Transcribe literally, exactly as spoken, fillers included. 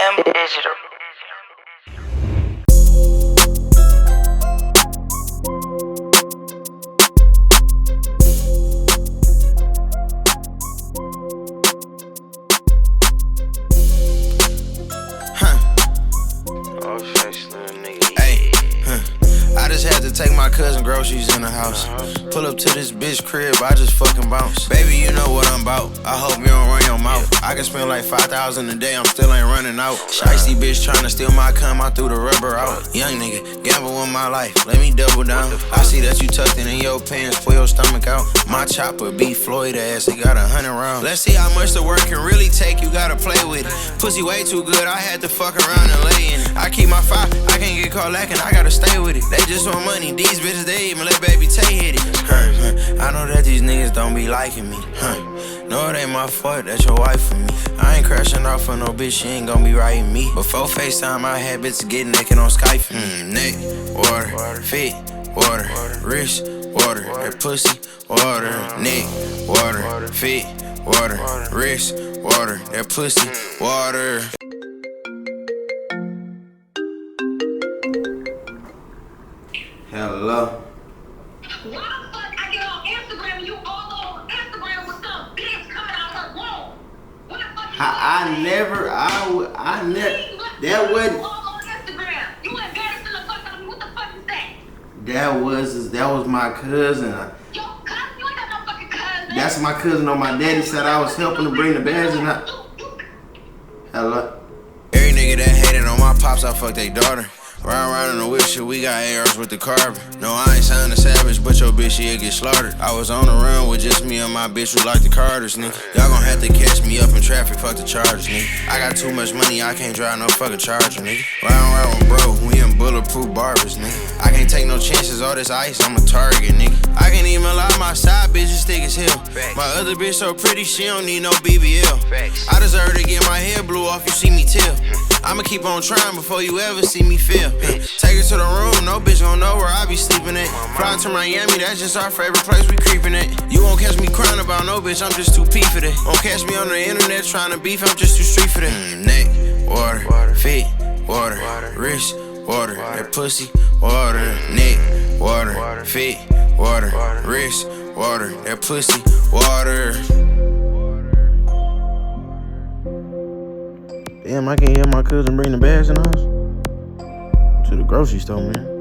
M Digital. I just had to take my cousin groceries in the house. Pull up to this bitch crib, I just fucking bounce. Baby, you know what I'm about. I hope you don't run your mouth. I can spend like five thousand a day, I'm still ain't running out. Shiesty bitch tryna steal my cum, I threw the rubber out. Young nigga, gamble with my life, let me double down. I see that you tucked it in your pants, pull your stomach out. My chopper beat Floyd ass, it got a hundred rounds. Let's see how much the work can really take, you gotta play with it. Pussy way too good, I had to fuck around and lay in it. I keep my fire, I can't get caught lacking, I gotta stay with it. They just want money, these bitches they even let baby Tay hit it. Huh. I know that these niggas don't be liking me. Huh. No, it ain't my fault, that's your wife for me. I ain't crashing off for no bitch, she ain't gon' be writing me. Before FaceTime, I had bitches getting naked on Skype for me. Mm, neck, water, feet, water, wrist, water, that pussy, water, neck, water, feet, water, wrist, water, that pussy, water. Hello. Why the fuck I get on Instagram and you all over Instagram with some bitch coming out her womb? What the fuck? I, I never, I, would, I never, that wasn't. All on Instagram. You ain't got to the fuck on me. What the fuck is that? That was, that was my cousin. Your cousin? You ain't got no fucking cousin. That's my cousin on my daddy side. I was helping to bring the bags and I. Hello. Every nigga that hated on my pops, I fucked they daughter. Round round in the whip shit, we got A Rs with the carbon. No, I ain't signed a savage, but your bitch, she'll get slaughtered. I was on the run with just me and my bitch who like the Carters, nigga. Y'all gon' have to catch me up in traffic, fuck the charges, nigga. I got too much money, I can't drive no fucking Charger, nigga. Round round with bro, we in bulletproof barbers, nigga. I can't take no chances, all this ice, I'm a target, nigga. I can't even lie, my side bitch is thick as hell. My other bitch so pretty, she don't need no B B L. I deserve to get my hair blew off, you see me tell. I'ma keep on trying before you ever see me fail. Take her to the room, no bitch gon' know where I be sleeping at. Fly to Miami, that's just our favorite place we creeping at. You won't catch me crying about no bitch, I'm just too pee for that. Won't catch me on the internet trying to beef, I'm just too street for that. Mm, neck, water, feet, water, wrist, water, that pussy, water, neck, water, feet, water, wrist, water, that pussy, water. Damn, I can't hear my cousin bring the bags in the house. To the grocery store, man.